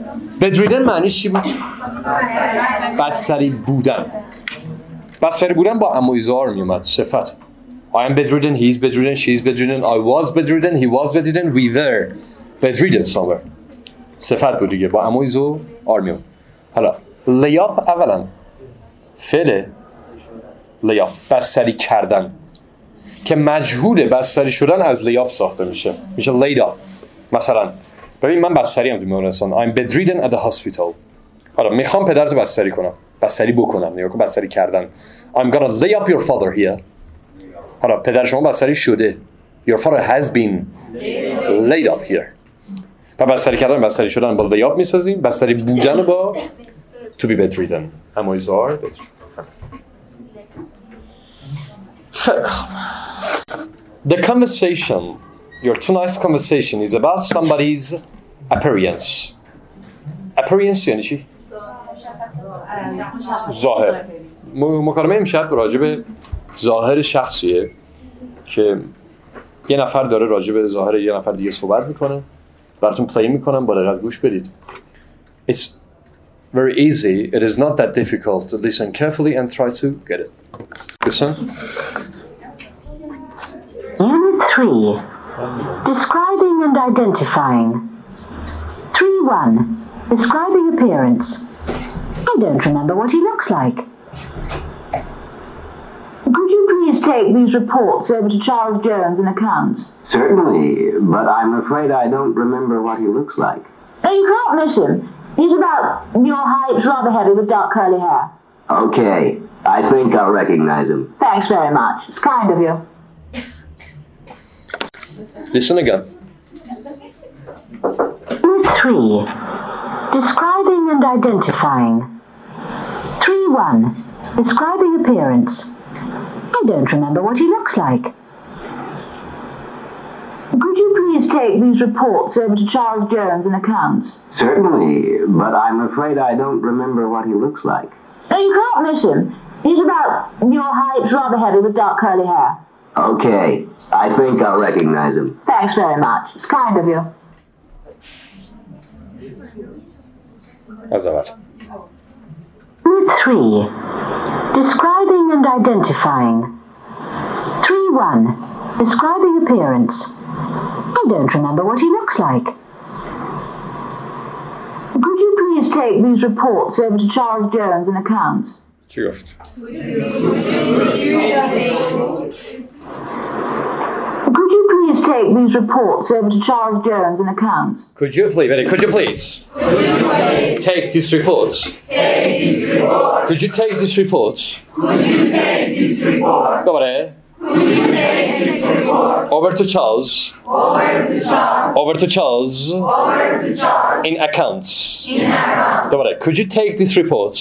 bedridden معنیش چی بود؟ بستری بودن. بستری بودن با امویزار می اومد. صفت. I am bedridden, he is bedridden, she is bedridden, I was bedridden, he was bedridden, we were bedridden somewhere. صفت بود دیگه با امویزو آر می اومد. حالا لیاپ اولا فعل لیاپ بستری کردن که مجهول بستری شدن از لیاپ ساخته میشه laid up. مثلا ببین من بستری هم تو بیمارستان I'm bedridden at the hospital. حالا میخوام پدرتو بستری کنم بستری بکنم نگاه کن بستری کردن I'm gonna lay up your father here. حالا پدر شما بستری شده your father has been laid up here. و بستری کردن بستری شدن با lay up میسازیم بستری بودن با to be bedridden. امویزار The conversation, your tonight's conversation is about somebody's appearance. Appearance یعنی چی؟ ظاهر. مکالمه امشب راجع به ظاهر شخصیه که یه نفر داره راجع به ظاهر یه نفر دیگه صحبت میکنه. براتون پلی میکنم با دقت گوش بدید. It's very easy. It is not that difficult to listen carefully and try to get it. Listen. Unit 3. Describing and identifying. 3-1. Describing appearance. I don't remember what he looks like. Could you please take these reports over to Charles Jones in accounts? Certainly, but I'm afraid I don't remember what he looks like. Oh, you can't miss him. He's about your height, rather heavy with dark curly hair. Okay, I think I'll recognize him. Thanks very much. It's kind of you. Listen again. Unit 3. Describing and identifying. 3-1. Describing appearance. I don't remember what he looks like. Could you please take these reports over to Charles Jones in accounts? Certainly, but I'm afraid I don't remember what he looks like. Oh, you can't miss him. He's about your height, rather heavy with dark curly hair. Okay, I think I'll recognize him. Thanks very much. It's kind of you. از اول. Unit 3. Describing and identifying. 3-1. Describing appearance. I don't remember what he looks like. Could you please take these reports over to Charles Jones in accounts? چی گفت؟ Could you please take these reports over to Charles Jones in accounts? Could you please take these reports? Could you take these reports? دوباره. Over to Charles. Over to Charles. In accounts. دوباره. Could you take this report?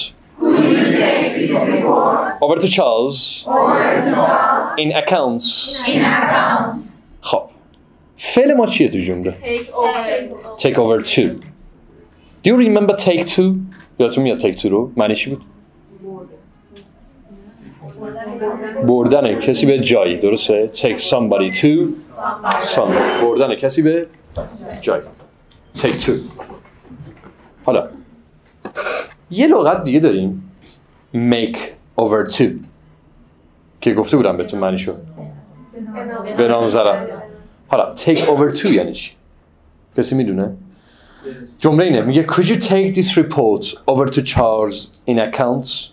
Over to Charles. In accounts. خب فعل ما چیه تو جمله؟ Take over two. Do you remember take two? یادتون میاد take two رو؟ معنی چی بود؟ بردن کسی به جایی درسته؟ Take somebody to somewhere. بردن کسی به جایی. Take two. حالا یه لغت دیگه داریم make over two که گفته بودم بهتون معنی شد به نام ضرب. حالا take over two یعنی چی؟ کسی میدونه؟ جمله اینه میگه could you take this report over to Charles in accounts؟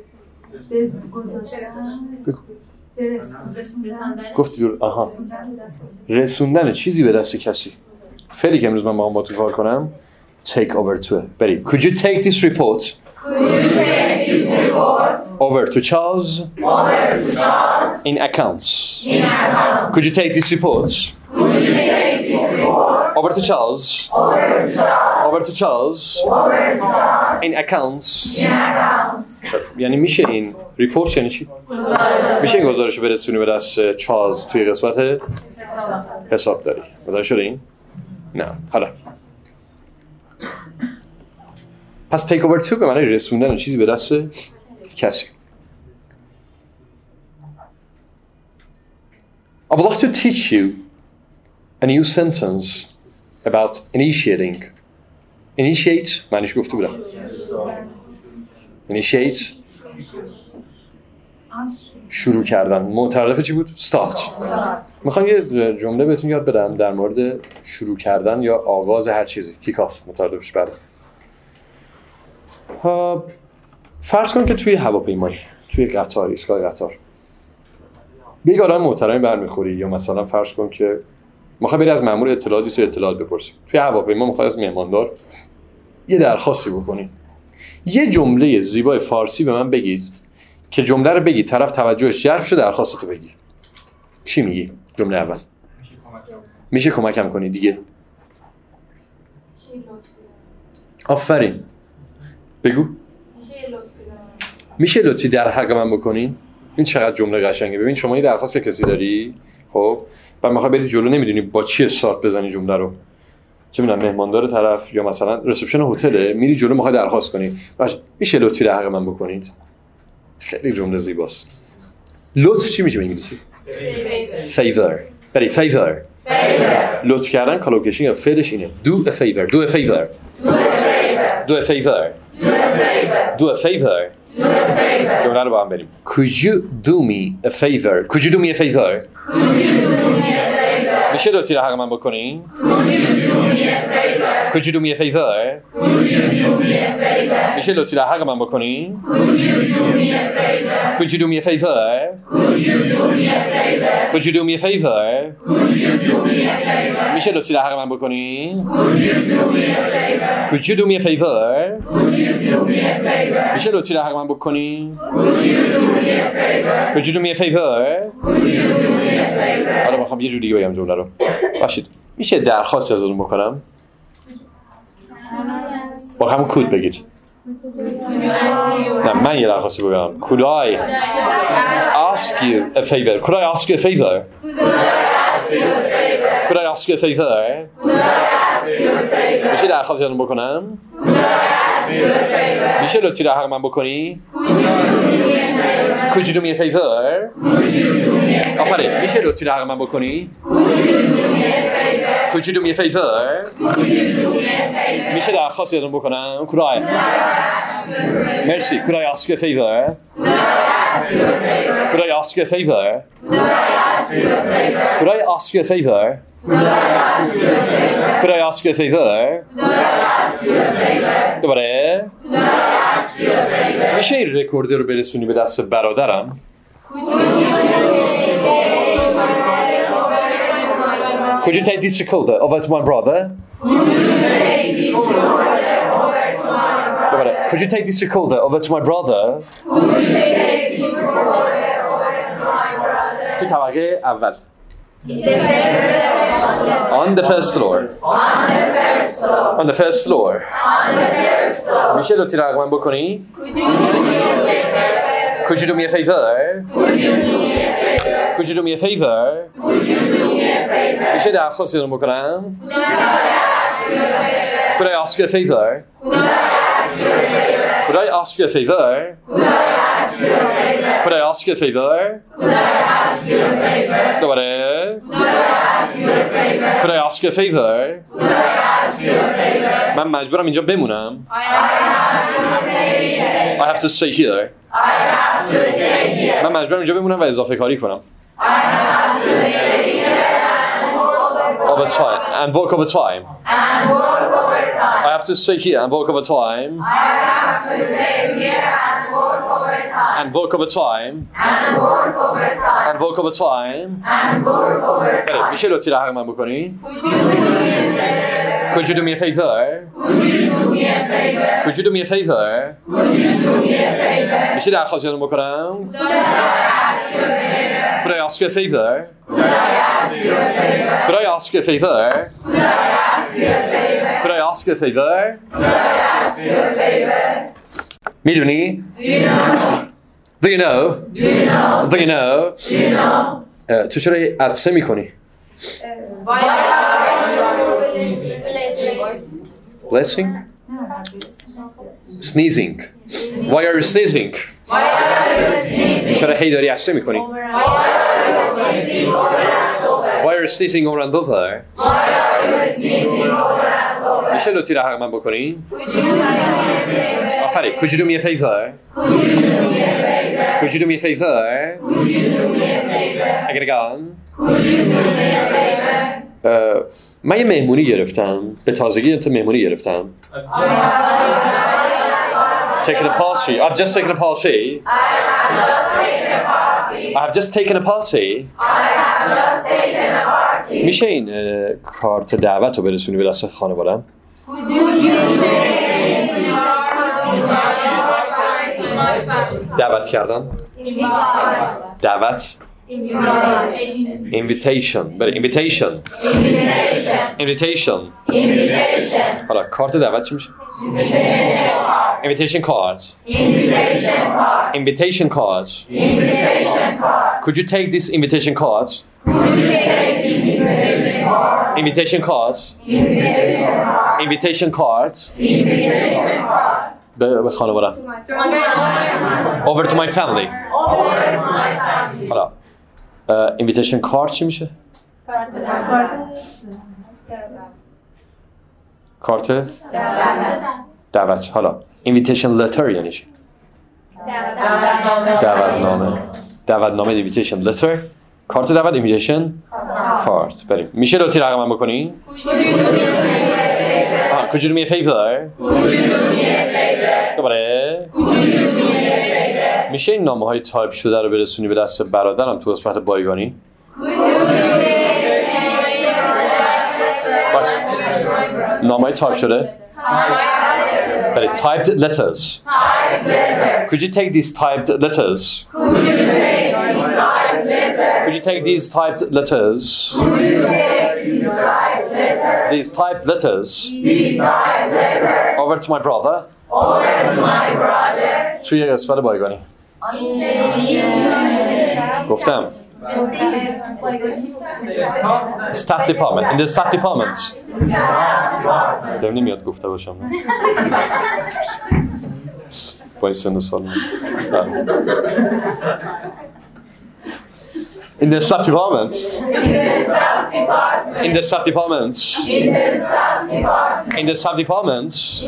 گفتی دور آها رسوندن چیزی به دست کسی. فعلی که امروز من با تو کار کنم take over to بریم. Could you take this report over to Charles in accounts? Could you take this report over to Charles in accounts? یعنی میشه این ریپورت یعنی چی؟ میشه این گزارش رو برسونی به دست چارلز توی قسمت حسابداری. متوجه شده این؟ نه. حالا پس take over to به معنی رسوندن چیزی به دست کسی. I would like to teach you a new sentence about initiating initiate معنیش گفته بودم. initiate شروع کردن. مترادف چی بود؟ start. میخوام یه جمله بهتون یاد بدم در مورد شروع کردن یا آغاز هر چیزی. kick off مترادفش بعد. فرض کن که توی هواپیمایی، توی قطار، ایستگاه قطار به یک آدم محترمی برمیخوری، یا مثلا فرض کن که میخوای بری از مأمور اطلاعات بپرسی. توی هواپیما میخوای از مهماندار یه درخواستی بکنی. یه جمله زیبای فارسی به من بگید که جمله رو بگی طرف توجهش جلب شه درخواستتو بگی. چی میگی؟ جمله اول. میشه کمکم کنی دیگه. آفرین. بگو. میشه لطفی در حق من بکنین؟ این چقدر جمله قشنگه. ببین شما یه درخواست کسی داری، خب بعد میخوای بری جلو، نمیدونی با چی استارت بزنی جمله رو. چه میدونم مهماندار طرف یا مثلا رسپشن هتل، میری جلو میخوای درخواست کنی. باشه میشه لطفی در حق من بکنید؟ خیلی جمله زیباست. لطف چی میشه به انگلیسی؟ favor. بری favor. لطف کردن کالوکیشن فعلش اینه. do a favor. do a favor. do a favor. do a favor. جمله رو با هم بریم. Could you do me a favor? Could you do me a favor? میشه لطفی در حق من بکنین؟ Could you do me a favor? میشه لطفی در حق من بکنین؟ Could you do me a favor? Could you do me a favor? میشه لطفی در حق من بکنین؟ Could you do me a favor? میشه لطفی در حق من بکنین؟ Could you do me a favor? حالا میخوام یه جوری بگم جمله رو. باشید میشه درخواست ازتون بکنم؟ با همون کود بگید. نه من یه درخواستی بگم. Could I ask you a favor? Could I ask you a favor? Could I ask you a favor? میشه درخواست ازتون بکنم؟ میشه لطفی در حق من بکنی؟ Could you do me a favor? آفرین. میشه لطفی در حق من بکنی؟ Could you do me a favor? میشه درخواست ازتون بکنم؟ Could I? مرسی. Could I ask you a favor? Could I ask you a favor? Could I ask you a favor? Could I ask you a favor? دوباره. میشه این رکوردر رو برسونی به دست برادرم؟ Could you take this recorder over to my brother? دوباره. Could you take this recorder over to my brother? تو طبقه اول. On the first floor. On the first floor. میشه لطفی رقم من بکنی؟ Could you do me a favor? Could you do me a favor? میشه درخواست ازتون بکنم؟ Could I ask you a favor? Could I ask you a favor? Could I ask you a favor? دوباره. Could I ask you a favor? من مجبورم اینجا بمونم. I have to stay here. من مجبورم اینجا بمونم و اضافه کاری کنم. Overtime and work overtime. I have to stay here and work overtime. And work overtime. And work overtime. میشه لطفی در حق من بکنی؟ Could you do me a favor? Could you do me a favor? میشه درخواست ازتون بکنم؟ Could I ask you a favor? Could I ask you a favor? Could I ask you a favor? میدونی؟ Do you know? Do you know? تو چرا عطسه میکنی؟ Blessing? Sneezing. Why are you sneezing? چرا هی داری عطسه میکنی؟ Why are you sneezing over and over? میشه لطفی رحم من بکنین؟ آفرین. Could you do me a favor? Could you do me a favor? I gotta go. من یه مهمونی گرفتم. به تازگی تو مهمونی گرفتم. Taken a party. I've just taken a party. I've just taken a party. میشه این کارت دعوت رو برسونی به دست خانواده‌ام؟ دعوت کردن. دعوت. Invitation. Invitation. حالا کارت دعوت چی میشه؟ Invitation card. Invitation card. Could you take this invitation card? Invitation card. Invitation card. به خانواده‌ام. Over to my family. حالا invitation card چی میشه؟ کارت دعوت. حالا invitation letter یعنی چی؟ دعوتنامه invitation letter. کارت دعوت invitation card. بریم. میشه لطفی رقم بکنی؟ Could you do me a favor? دوباره. میشه این نامه های تایپ شده رو برسونی به دست برادرم تو قسمت بایگانی؟ باش. نامه های تایپ شده؟ بله. Typed letters. Could you take these typed letters? Could you take these typed letters? These typed letters over to my brother. توی قسمت بایگانی. گفتم. Staff department. In the staff department. نمیاد گفته باشم. با این سن و سال. In the staff department. In the staff department. In the staff department.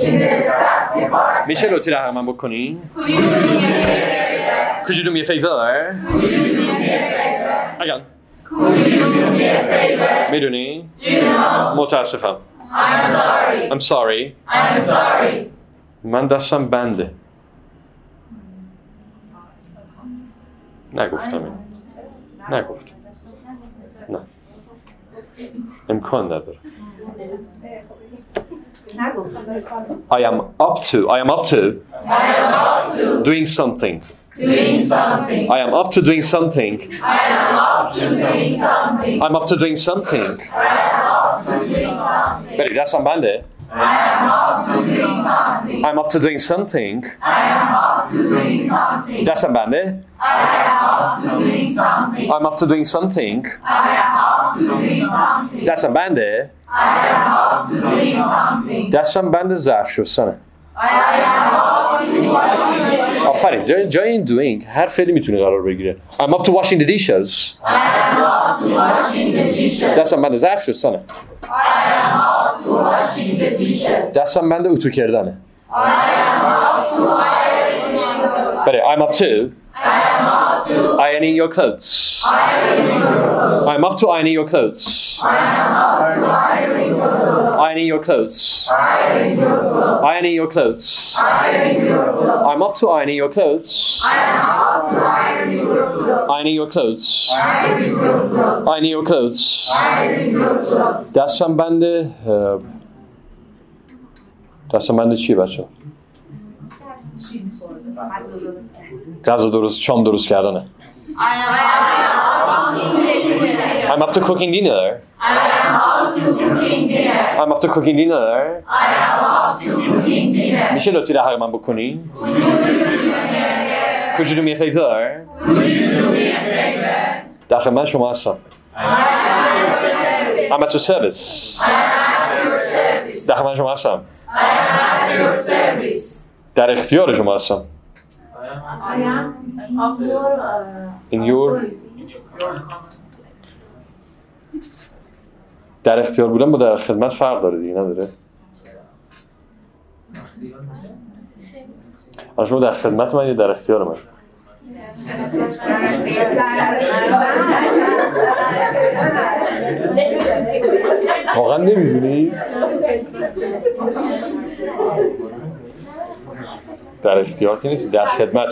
میشه لطفی رحم من بکنی؟ Could you do me a favor? Again. میدونی؟ متاسفم. I'm sorry. من دستم بنده. نگفتم این. نگفت. نه. امکان نداره. I am up to doing something. I am up to doing something. I'm up to doing something. بری دستم بنده. I'm up to doing something. دستم بنده. I'm up to doing something. دستم بنده. دستم بنده ظرف شستنه. آفرین. جای این doing هر فعلی میتونه قرار بگیره. I'm up to washing the dishes. دستم بنده ظرف شستنه. دستم بنده اتو کردنه. بله. I'm up to ironing your clothes. I'm up to ironing your clothes. Ironing your clothes. Ironing your clothes. I'm up to ironing your clothes. Ironing your clothes. Ironing your clothes. دستم بنده چیه بچه؟ غذا درست شام درست کردنه. I'm up to cooking dinner. I'm up to cooking dinner. میشه لطفی رحم من بکنی؟ Could you do me a favor? در خدمت شما هستم. I'm at your service. در خدمت شما هستم. در اختیار شما هستم. In your در اختیار بودن با در خدمت فرق داره دیگه نداره؟ شما در خدمت من یا در اختیار من؟ واقعا نمیدونی؟ در اختیار که نیست، در خدمت.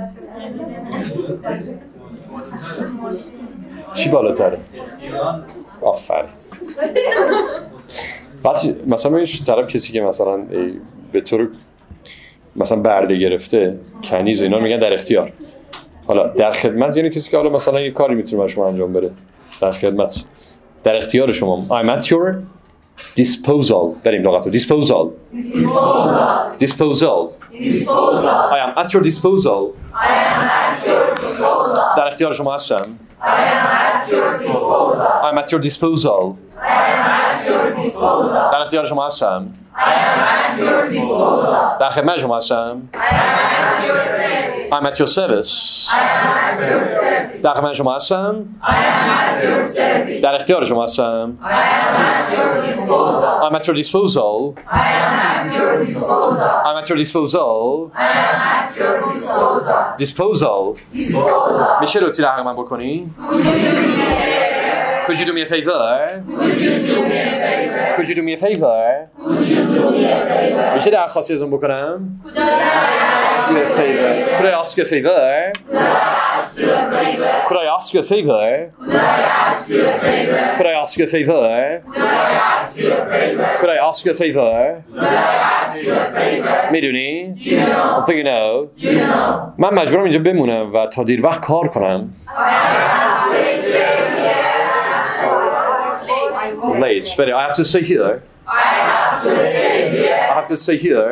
چی بالاتره؟ آفرین. مثلا این طرف کسی که مثلا به طور مثلا برده گرفته کنیز و اینا میگن در اختیار. حالا در خدمت یعنی کسی که حالا مثلا یه کاری میتونه برای شما انجام بده. در خدمت، در اختیار شما. I'm at your disposal. بریم لغت رو. disposal. I am at your disposal. در اختیار شما هستم. I'm at your disposal. در اختیار شما هستم. در خدمت شما هستم. I'm at your service. در خدمت شما هستم. در اختیار شما هستم. I'm at your disposal. I'm at your disposal. Disposal. میشه لطفی رقم من بکنی؟ Could you do me a favor? Could you do me a favor? میشه درخواستی ازم بکنم؟ Could I ask you a favor? Could I ask you a favor? Could I ask you a favor? Could I ask you a favor? میدونی؟ I think you know. من مجبورم اینجا بمونم و تا دیر وقت کار کنم. Late. But I have to stay here. I have to stay here.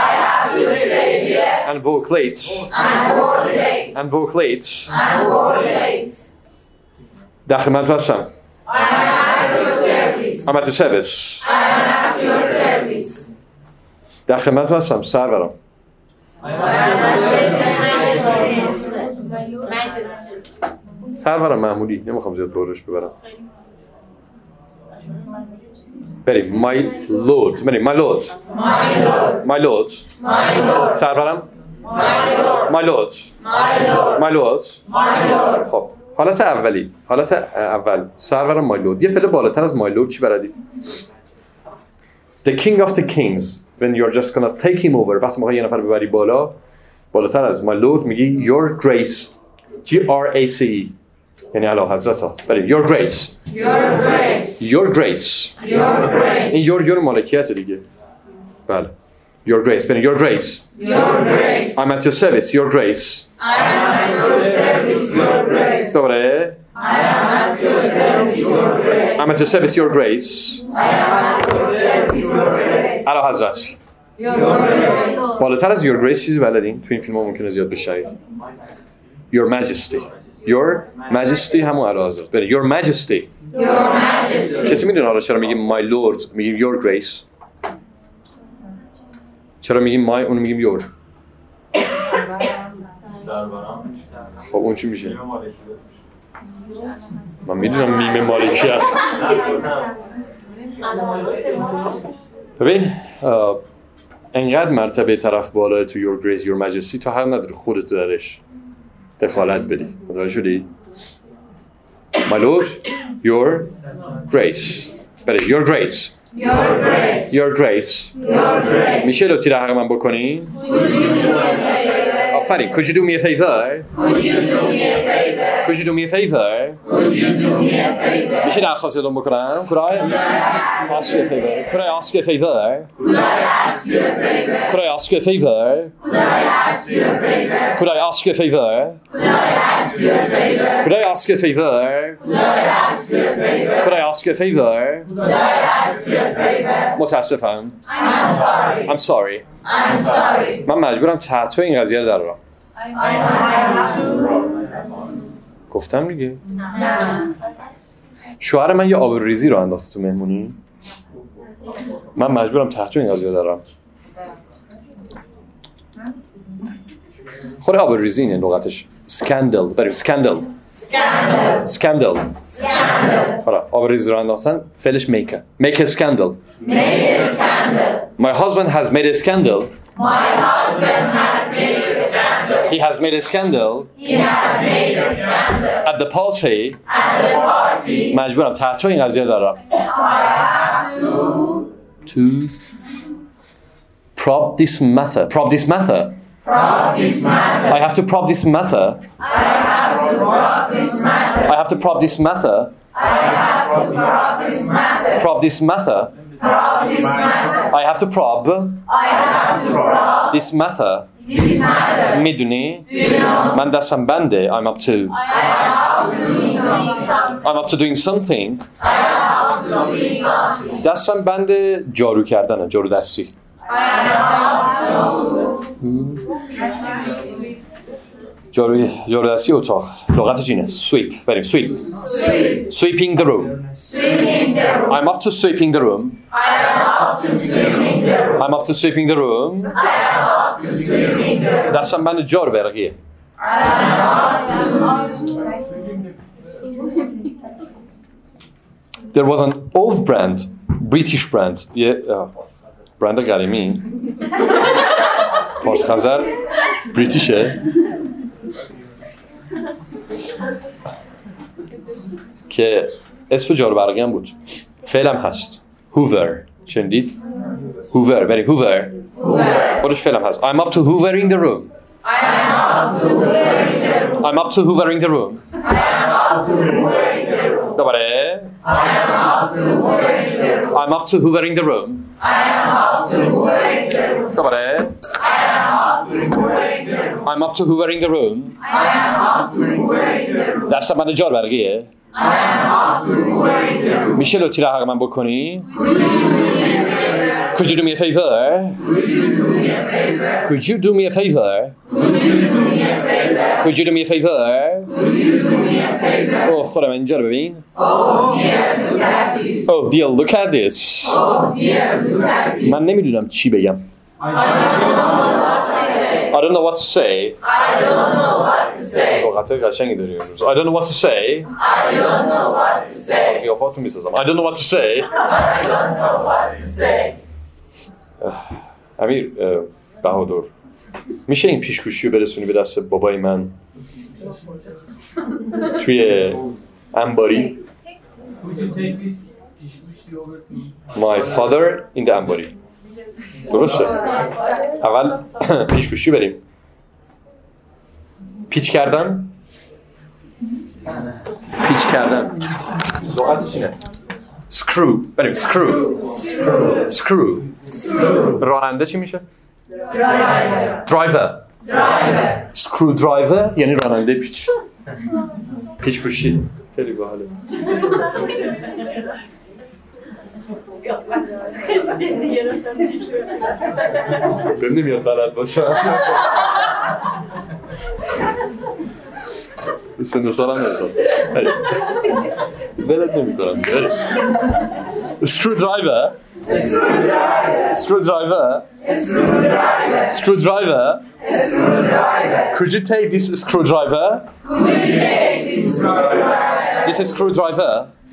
And work late. And work late. در خدمت هستم. I'm at your service. در خدمت هستم سرورم. سرورم معمولی، نمیخوام زیاد بردش ببرم. بریم my lord. بریم my lord. My lord. سرورم. My lord. My lord. خب حالت اول سرورم my lord. یه پله بالاتر از my lord چی بردی؟ The king of the kings. When you're just gonna take him over. وقتی میخوای یه نفر ببری بالاتر از my lord میگی your grace. G-R-A-C-E. یعنی اعلی حضرت ها. بریم your grace. Your grace. این your مالکیت دیگه. بله. Your grace. بریم your grace. I'm at your service. Your grace. دوباره. I'm at your service. Your grace. اعلی حضرت. بالاتر از your grace چیزی بلدین؟ تو این فیلم ها ممکنه زیاد بشنوید. Your majesty. Your majesty همون اعلی حضرت. بریم your majesty. کسی میدونه حالا چرا میگیم my lord میگیم your grace؟ چرا میگیم my اون میگیم your؟ خب اون چی میشه؟ من میدونم میم مالکیت. ببین انقدر مرتبه طرف بالای تو your grace your majesty تو حق نداری خودت درش دخالت بدی. متوجه شدی؟ My lord, your grace. بله your grace. Your grace. میشه لطفی رقم من بکنی؟ آفرین. Could you do me a favor? Could you do me a favor? میشه درخواست ازم بکنم؟ Could I ask you a favor? Could I ask you a favor? Could I ask you a favor? Could I ask you a favor? Could I ask you a favor? Could I ask you a favor? متاسفم. I'm sorry. من مجبورم تحت این قضیه رو درارم. گفتم دیگه. شوهر من یه آبروریزی رو انداخته تو مهمونی. من مجبورم تحت این قضیه رو درارم. خود آبروریزی اینه لغتش. اسکندل. بریم اسکندل. حالا آبروریزی رو انداختن فعلش make a scandal. My husband has made a scandal. My husband has made a scandal. He has made a scandal. He has made a scandal. At the party. At the party. مجبورم تحت این قضیه دارم. I have To prop this matter. Prop this matter. prop this matter. I have to prop this matter. I have to prop this matter. I have to prop this matter. I have to prop this matter. Prop this matter. Prop this matter. I have to prop I have to prop this matter. this matter. میدونی؟ Do you know? من دستم بنده. I'm up to. I am up to doing something. I'm up to doing something. I am up to doing something. دستم بنده جارو کردنه. جارو دستی. I am up to جارو دستی اتاق. لغت چینه. Sweep. بریم. Sweep. Sweeping the room. sweeping the room. I'm up to sweeping the room. I am up to sweeping the room. I'm up to sweeping the room. I am up to sweeping the room. دستم بند جارو برقیه. There was an old brand, British brand. برند قدیمی. پارس خزر بریتیشه. که اسم جارو برقی هم بود. فعلم هست. Hoover. شنیدید؟ Hoover. بریم. Hoover. خودش فعلم هست. I'm up to hoovering the room. I am up to hoovering the room. I'm up to hoovering the room. I am up to hoovering the room. دوباره. I am up to hoovering the room. I'm up to hoovering the room. I am up to hoovering the room. دوباره. I am up to hoovering the room. I'm up to hoovering the room. I am up to hoovering the room. دستم بند جار برقیه. I am up to hoovering the room. میشه لطفی رحق من بکنی؟ Could you do me a favor? Could you do me a favor? Could you do me a favor? اوه خودم اینجا رو ببین. Oh dear, look at this. من نمیدونم چی بگم. I don't know what to say. I don't know what to say. لغت‌های قشنگی داریم امروز. I don't know what to say. I don't know what to say. قیافاتون میسازم. I don't know what to say. I don't know what to say. امیر بهادر میشه این پیشگوشی رو برسونی به دست بابای من توی انباری؟ Would you take this پیشگوشی over to My father in the انباری. درسته؟ اول پیشگوشی بریم. پیچ کردن. پیچ کردن. لغتش اینه. Screw. بریم. Screw. راننده چی میشه؟ Driver. Screw driver یعنی راننده پیچ. پیچ‌کشی. خیلی باحاله. بهم نمیاد بلد باشم. سن و سالم نمیدونم. بلد نمیدونم. Screwdriver. Could you take this screwdriver? This is screwdriver.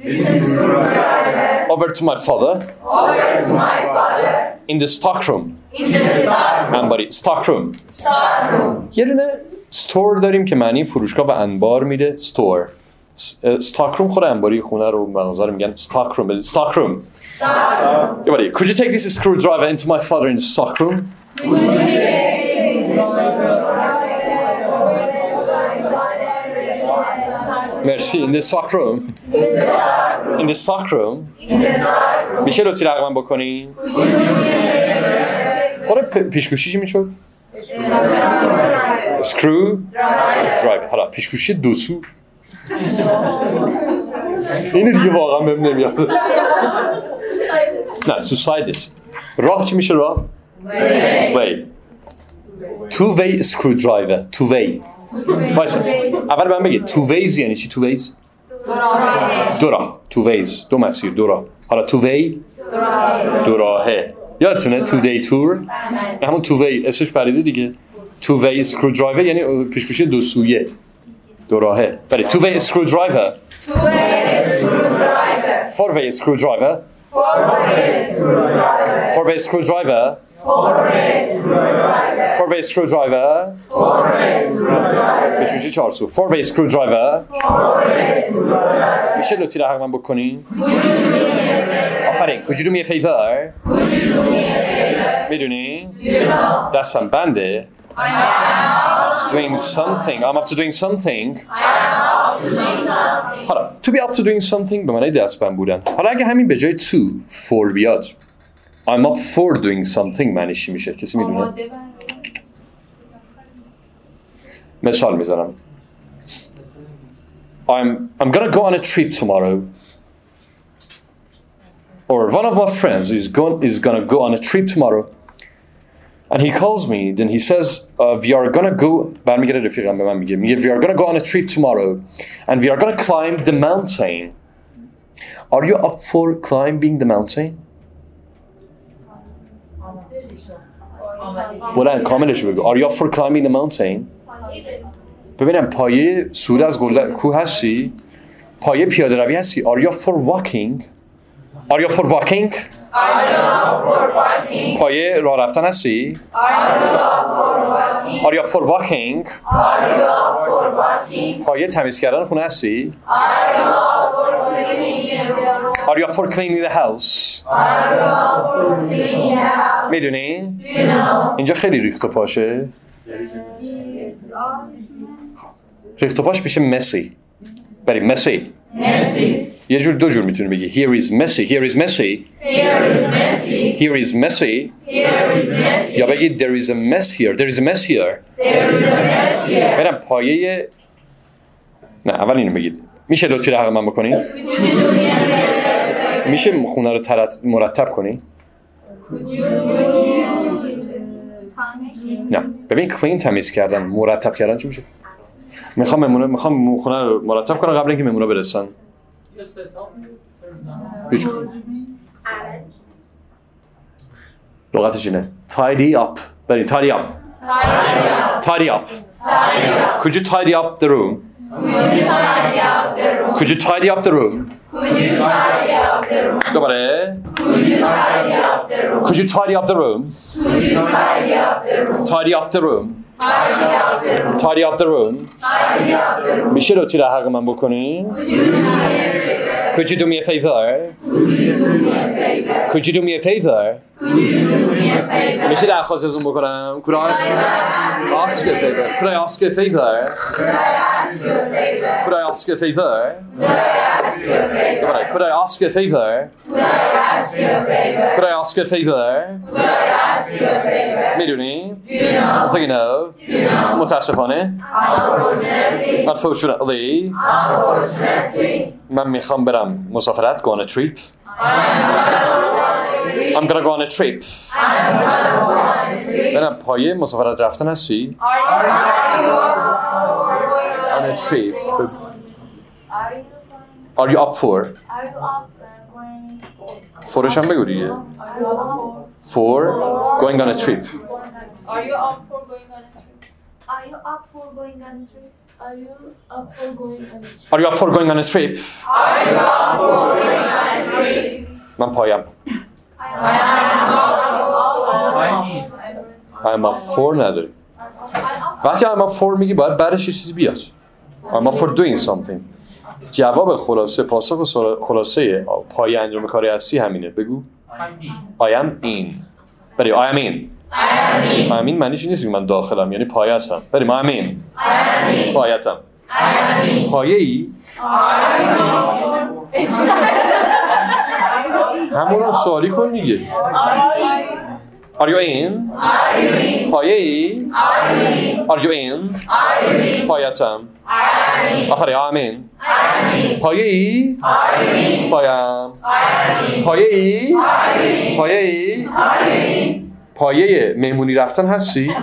Over to my father. In the stockroom. انباری. Stockroom. یه دونه store داریم که معنی فروشگاه و انبار میده. Store. Stockroom خود انباری خونه رو مغازه رو میگن stockroom. Stockroom. Could you take this screwdriver into my father in the stockroom? Merci. In the stockroom. In the stockroom. میشه لطفی رقم بکنی؟ خود پیشگوشی چی میشد؟ Screwdriver. حالا پیشگوشی دو سو. اینه دیگه واقعا بهم نمیاد. نه to side this. راه چی میشه راه؟ way. Two way screwdriver. Two way. وایسا. اول من بگید two ways یعنی چی two ways؟ دو راه. Two ways. دو مسیر دو راه. حالا two way دو راهه. یادتونه two day tour؟ همون two way اسمش پریده دیگه. Two way screwdriver یعنی پیشگوشی دو سویه. دو راهه. بله two way screwdriver. Four way screwdriver. Four-way screwdriver. Four-way screwdriver. بشوشی 4 سو. Four-way screwdriver. میشه لطفی رقم من بکنی؟ آفرین. Could you do me a favor? میدونی؟ دستم بنده. Doing something. I'm up to doing something. حالا to be up to doing something به معنی دست بند بودن. حالا اگه همین به جای to for بیاد I'm up for doing something معنیش چی میشه؟ کسی میدونه؟ مثال میزنم. I'm gonna go on a trip tomorrow. Or one of my friends is gonna go on a trip tomorrow. And he calls me, then he says, we are gonna go, برمیگره رفیقم به من میگه we are gonna go on a trip tomorrow and we are gonna climb the mountain. Are you up for climbing the mountain? بلند کاملش بگو. Are you up for climbing the mountain? ببینم پایه صعود از کوه هستی؟ پایه پیاده روی هستی؟ Are you up for walking? Are you up for walking? پایه راه رفتن هستی؟ Are you up for walking? پایه تمیز کردن خونه هستی؟ Are you up for cleaning the house? میدونی؟ اینجا خیلی ریخت و پاشه. ریخت و پاش میشه messy. بریم messy. یه جور دو جور میتونی بگی. Here is messy. Here is messy. Here is messy. یا بگی there is a mess here. There is a mess here. برم پایه نه اول اینو بگید. میشه لطفی رقم من بکنی؟ میشه خونه رو مرتب کنی؟ نه ببین کلین تمیز کردن مرتب کردن چی میشه؟ میخوام خونه رو مرتب کنم قبل اینکه مهمونا برسن. لغتش اینه tidy up. بریم tidy up. Tidy up. Could you tidy up the room? Could you tidy up the room? دوباره. Could you tidy up the room? Tidy up the room. Tidy up the room. میشه لطفی را حق من بکنی؟ Could you do me a favor? Could you do me a favor? میشه درخواست ازون بکنم؟ Could I ask you a favor? Could I ask you a favor? Could I ask you a favor? Could I ask you a favor? Could I ask you a favor? میدونی؟ I think you know. متاسفانه. Unfortunately. من میخوام برم مسافرت. Go on a trip. I'm gonna go on a trip. برم پایه مسافرت رفتن هستی؟ On a trip. Are you up for? فورش هم بگو دیگه. For going on a trip. Are you up for going on a trip? Are you up for going on a trip? Are you up for going on a trip? Are you up for going on a trip? Are you up for going on a trip? من پایم. I'm up for نداری. وقتی I'm up for میگی باید بعدش یه چیزی بیاد. I'm up for doing something. جواب پاسخ و خلاصه پای انجام کاری هستی همینه. بگو. I am in. بریم I am in. I am in معنیش نیست که من داخلم یعنی پایه هستم. بریم I am in. پایتم. پایه ای؟ همون سوالی کن دیگه. Are you in? پایه ای؟ Are you in? پایتم. آفرین I am in. پایه ای؟ پایم. پایه ای؟ پایه ای؟ پایه مهمونی رفتن هستی؟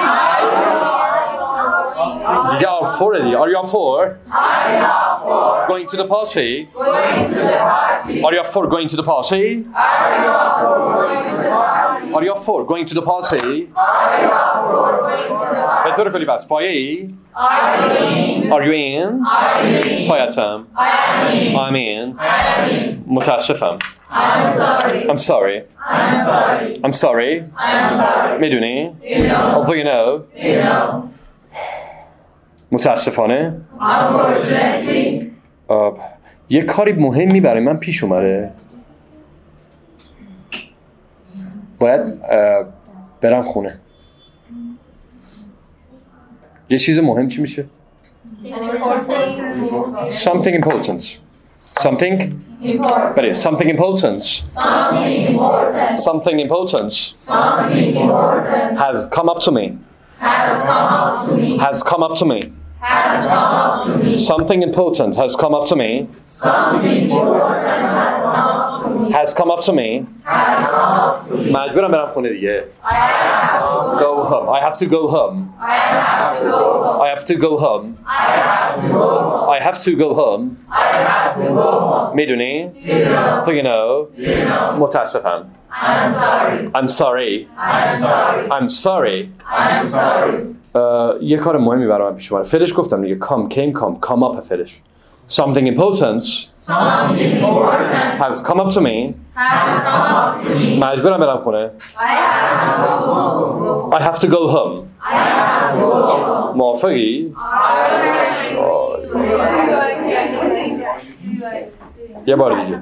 دیگه up for دیگه. Are you up for? Going to the party? Are you up for going to the party? Are you up for going to the party? به طور کلی بس پایه ای؟ Are you in? پایتم. I'm in. متاسفم. I'm sorry. I'm sorry. میدونی؟ Although you know. متاسفانه. یه کاری مهمی برای من پیش اومده. باید برم خونه. یه چیز مهم چی میشه؟ Something important. Something important. Something important. Something important. Has come up to me. Has come up to me. Something important has come up to me. Has come up to me. مجبورم برم خونه دیگه. Go home. I have to go home. I have to go home. I have to go home. میدونی؟ So you know. متاسفم. I'm sorry. I'm sorry. یه کار مهمی برای من پیش اومده. فعلش گفتم دیگه. Come up فعلش. Something important has come up to me. مجبورم برم خونه. I have to go home. موافقی؟ یه بار دیگه.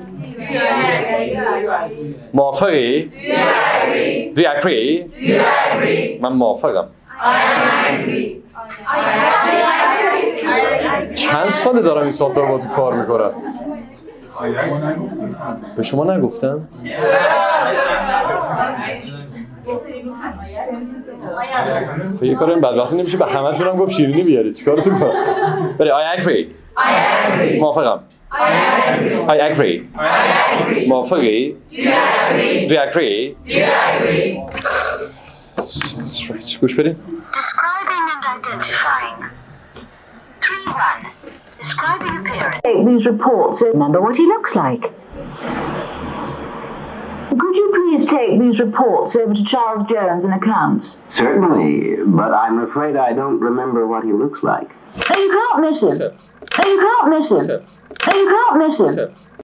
موافقی؟ Do you agree? من موافقم. چند ساله دارم این سافتور با تو کار میکنم؟ به شما نگفتم؟ یه کار این بدبختی نمیشه به همه تونم گفت شیرینی بیارید چیکارتون کنم؟ بله I agree. موافقم. I agree. موافقی؟ Do you agree? Straight. گوش بدین. Describing and identifying. 3-1. Describing appearance. Take these reports. Remember what he looks like. Could you please take these reports over to Charles Jones in accounts? Certainly, but I'm afraid I don't remember what he looks like. Oh, you can't miss him. Oh, you can't miss him. Oh, you can't miss him.